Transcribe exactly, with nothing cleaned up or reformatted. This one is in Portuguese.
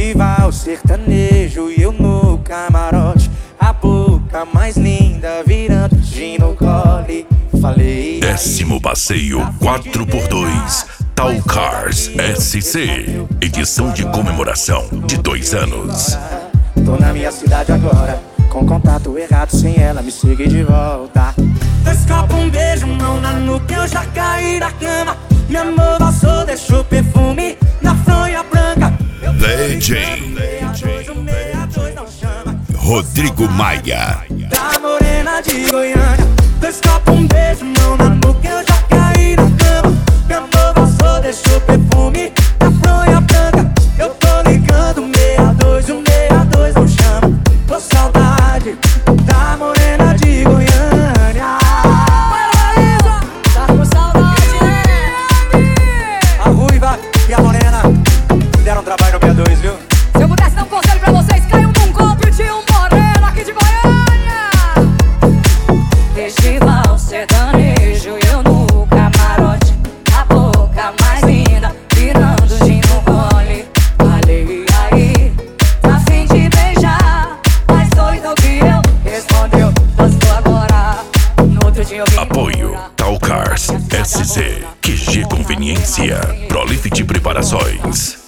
Festival sertanejo e eu no camarote, a boca mais linda virando gin no gole. Falei, Décimo passeio quatro por dois Tal Cars S C, edição de comemoração de dois anos. tô na minha cidade agora, com contato errado, sem ela me siga de volta. Dois copos, um beijo, mão na nuca, eu já caí da cama. Meu amor passou, deixou perfume na fronha branca. D J Rodrigo Maia. Da morena de Goiânia. Dois copos, um beijo, mão na nuca, eu já caí na cama. Meu amor passou, deixou perfume na fronha branca. Eu tô ligando, meia dois, um meia dois não chama. Tô saudade da morena de Goiânia. Tá com saudade, né? A ruiva e a morena deram trabalho no meia dois, viu? Se eu pudesse dar um conselho pra vocês, caiam num golpe de um moreno aqui de Goiânia. Festival sertanejo, eu no camarote, a boca mais linda, virando gin no gole. Falei aí, a fim de beijar, mais doido que eu, respondeu, posso agora. No outro dia eu vim Apoio embora. Tal Cars S C, Q G Conveniência, Prolifit Preparações.